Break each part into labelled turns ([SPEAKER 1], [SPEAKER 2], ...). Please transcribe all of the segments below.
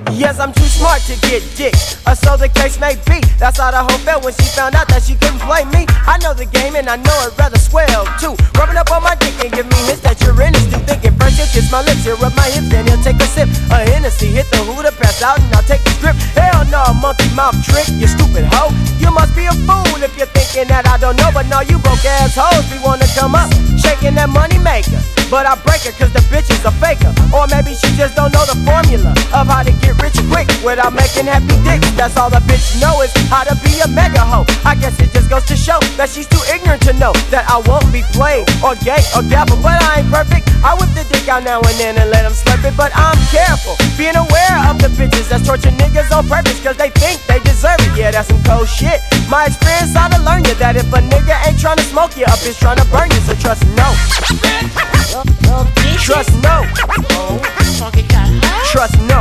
[SPEAKER 1] Yes, I'm too smart to get dick, or so the case may be. That's how the hoe felt when she found out that she couldn't play me. I know the game and I know it rather swell too. Rubbing up on my dick and give me hints that you're in it. Still thinking first he'll kiss my lips, he'll rub my hips, then he'll take a sip of Hennessy, hit the hooter, pass out, and I'll take the strip. Hell no, monkey mouth trick, you stupid hoe. You must be a fool if you're thinking that I don't know. But no, you broke ass hoes be wanna come up, shaking that money maker. But I break her cause the bitch is a faker. Or maybe she just don't know the formula of how to get rich quick without making happy dicks. That's all the bitch know is how to be a mega hoe. I guess it just goes to show that she's too ignorant to know that I won't be played or gay or dapper. But I ain't perfect. I whip the dick out now and then and let them slurp it. But I'm careful, being aware of the bitches that's torture niggas on purpose cause they think they deserve it. Yeah, that's some cold shit. My experience ought to learn you that if a nigga ain't trying to smoke you up, it's trying to burn you. So trust no. Trust no. Trust no.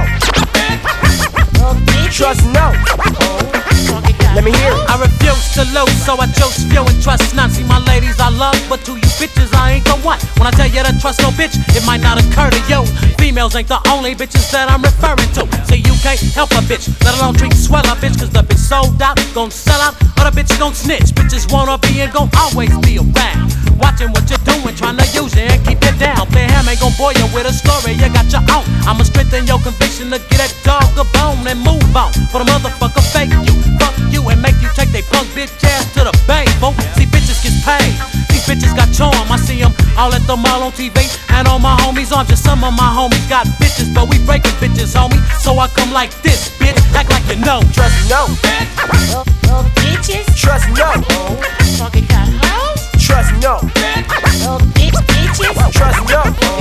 [SPEAKER 1] Trust no. Let me hear it.
[SPEAKER 2] I refuse to lose, so I choose few and trust none. See my ladies I love, but to you bitches I ain't the one. When I tell you to trust no bitch, it might not occur to you. Females ain't the only bitches that I'm referring to. See you can't help a bitch, let alone treat swell a bitch. Cause the bitch sold out, gon' sell out, or the bitch gon' snitch. Bitches wanna be and gon' always be around, watching what you're doing, trying to use you and keep you down. Play ham ain't gon' bore you with a story, you got your own. I'ma strengthen your conviction to get that dog a bone and move on. For the motherfucker fake you, fuck you and make you take they punk bitch ass to the bank, folks. See bitches get paid, these bitches got charm. I see them all at the mall on TV and on my homies' arms. Just some of my homies got bitches, but we breaking bitches, homie. So I come like this, bitch, act like you know.
[SPEAKER 1] Trust no.
[SPEAKER 3] Bitches.
[SPEAKER 1] Trust no.
[SPEAKER 3] Fucking got hoes.
[SPEAKER 1] Trust no.
[SPEAKER 3] Bitches.
[SPEAKER 1] Trust no.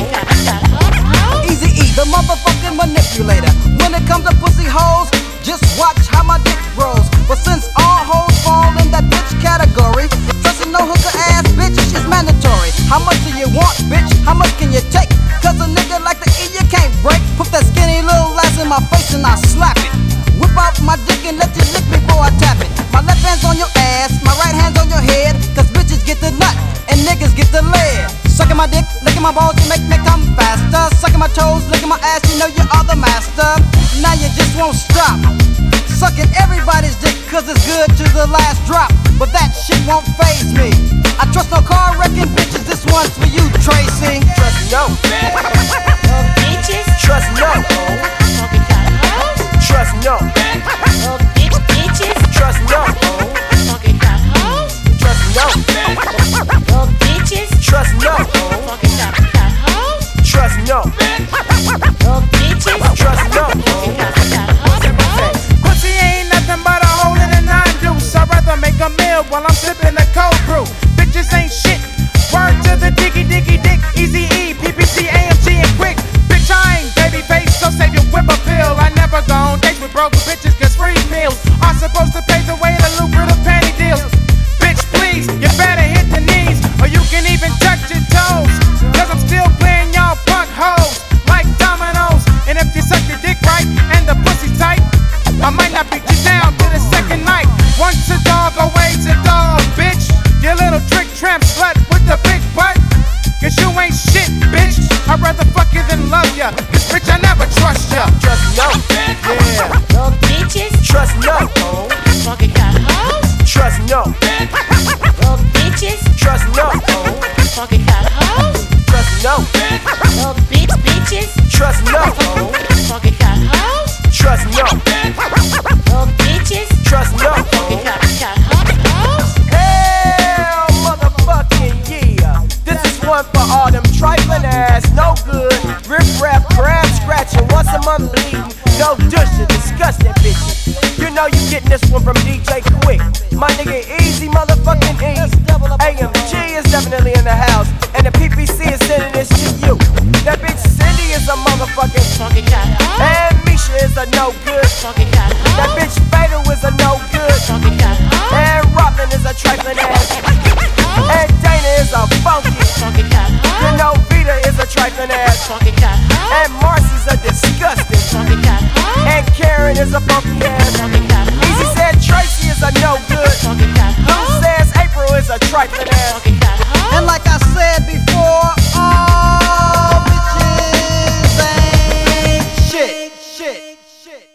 [SPEAKER 4] Easy E, the motherfucking manipulator. When it comes to pussy hoes, just watch how my dick grows. But since all hoes fall in that bitch category, trusting no hooker ass bitch is mandatory. How much do you want, bitch? How much can you take? Cause a nigga like the E you can't break. Put that skinny little ass in my face and I slap it. Whip out my dick and let you lick before I tap it. My left hand's on your ass, my right hand's on your head. Cause bitches get the nut and niggas get the lead. Sucking my dick, licking my balls, you make me come faster. Sucking my toes, licking my ass, you know you are the master. Now you just won't stop sucking everybody's dick cause it's good to the last drop. But that shit won't faze me. I trust no car wrecking bitches, this one's for you, Tracy.
[SPEAKER 1] Trust no.
[SPEAKER 3] Bitches.
[SPEAKER 1] Trust no.
[SPEAKER 3] Fucking got hoes.
[SPEAKER 1] Trust no.
[SPEAKER 3] Bitches.
[SPEAKER 1] Trust no.
[SPEAKER 3] Fucking got hoes.
[SPEAKER 1] Trust no.
[SPEAKER 3] Bitches.
[SPEAKER 1] Trust no.
[SPEAKER 3] Fucking got hoes.
[SPEAKER 1] Trust no.
[SPEAKER 3] Bitches.
[SPEAKER 1] Trust no.
[SPEAKER 3] Fucking got hoes.
[SPEAKER 5] Pussy ain't nothing but a hole in a nine-deuce. I'd rather make a meal while I'm sipping a cold brew. Bitches ain't shit. Word to the diggy diggy dick. Easy E, PPC, AMG, and quick. Bitch, I ain't baby face, so save your whip appeal. I never go on dates with broke bitches, cause free meals are supposed to pay the way to lucrative panty deals. Bitch, please, you better hit the knees, or you can even touch your toes. Cause I'm still playing y'all punk hoes like dominoes. And if you suck the dick right and the pussy tight, I might not beat you down to the second night. Once a dog, always a dog, bitch. You little trick tramp slut with the big butt. Cause you ain't shit, bitch. I'd rather fuck you than love ya. Cause bitch, I never trust ya.
[SPEAKER 1] Trust no.
[SPEAKER 5] Yeah.
[SPEAKER 3] Bitches.
[SPEAKER 1] Trust no.
[SPEAKER 3] Fucking got hoes.
[SPEAKER 1] Trust no.
[SPEAKER 3] Bitches.
[SPEAKER 1] Trust no.
[SPEAKER 3] Fucking got hoes.
[SPEAKER 1] Trust no.
[SPEAKER 3] Bitches.
[SPEAKER 1] Trust no.
[SPEAKER 3] Fucking got hoes.
[SPEAKER 1] Trust no.
[SPEAKER 3] Bitches.
[SPEAKER 1] Trust no.
[SPEAKER 3] Fucking got hoes.
[SPEAKER 1] Hell motherfucking yeah. This is one for all them trifling ass, no good, rip rap, crab scratching, once a month bleeding, no douche, disgusting bitches. You know you getting this one from DJ Quick, my nigga Easy motherfucking Easy. AMG is definitely in the house, and the PPC is sending this to you. That bitch Cindy is a motherfucking,
[SPEAKER 3] Fucking got hoes.
[SPEAKER 1] and Misha is a no good.
[SPEAKER 3] Fucking got
[SPEAKER 1] That
[SPEAKER 3] hoes.
[SPEAKER 1] bitch Fatal is a no good,
[SPEAKER 3] Fucking got hoes.
[SPEAKER 1] and Robin is a trifling ass, and Dana is a funky.
[SPEAKER 3] Fucking got
[SPEAKER 1] You
[SPEAKER 3] hoes.
[SPEAKER 1] know Vita is a trifling ass,
[SPEAKER 3] Fucking got hoes.
[SPEAKER 1] and Marcy's a disgusting,
[SPEAKER 3] Fucking got hoes.
[SPEAKER 1] and Karen is a funky ass.
[SPEAKER 3] Fucking got
[SPEAKER 1] Easy
[SPEAKER 3] hoes.
[SPEAKER 1] said Tracy is a no good.
[SPEAKER 3] Fucking got
[SPEAKER 1] Lou
[SPEAKER 3] hoes.
[SPEAKER 1] says April is a trifling ass.
[SPEAKER 3] Fucking got hoes.
[SPEAKER 4] And like I said before, all bitches ain't shit.
[SPEAKER 1] shit.